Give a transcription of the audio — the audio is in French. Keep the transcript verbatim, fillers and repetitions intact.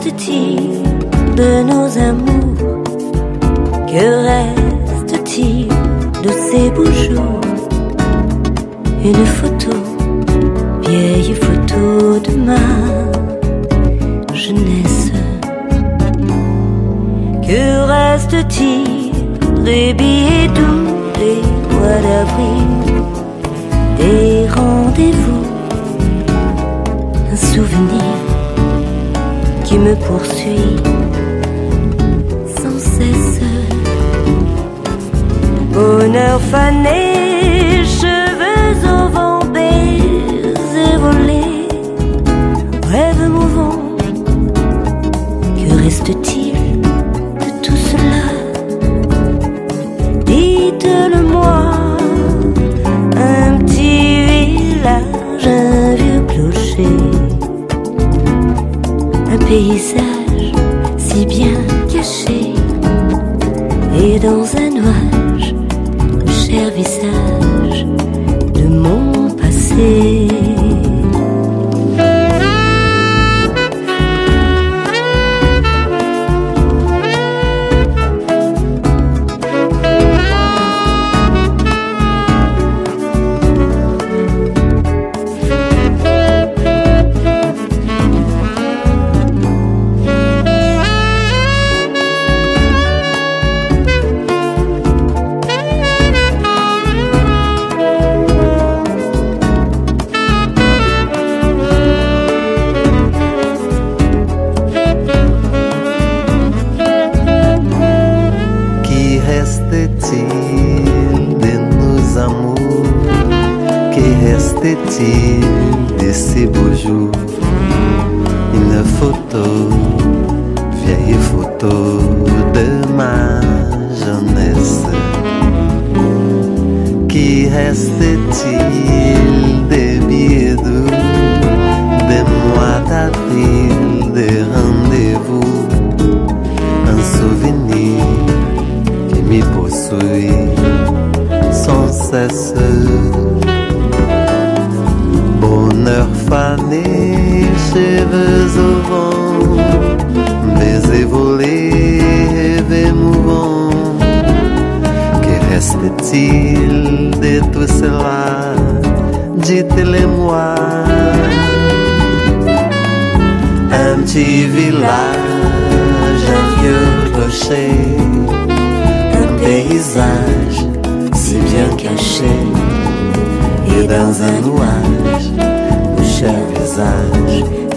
reste-t-il de nos amours? Que reste-t-il de ces beaux jours? Une photo, vieille photo de ma jeunesse. Que reste-t-il des billets doux, des mois d'avril, des rendez-vous? Un souvenir qui me poursuit sans cesse. Bonheur fané, cheveux au vent, baisers volés, rêve mouvant. Que reste-t-il de tout cela? Dites-le-moi. Un petit village, un vieux clocher, un paysage si bien caché, et dans un nuage le cher visage de mon passé. De ces beaux jours, une photo, vieille photo de ma jeunesse. Qui reste-t-il des billets doux, des mois d'avril, des rendez-vous? Un souvenir qui me poursuit sans cesse. Bonheur fané, cheveux au vent, baisers volés, rêves mouvants. Que reste-t-il de tout cela? Dites-le-moi. Un petit village, un vieux clocher, un paysage si bien caché, et dans un nuage le cher visage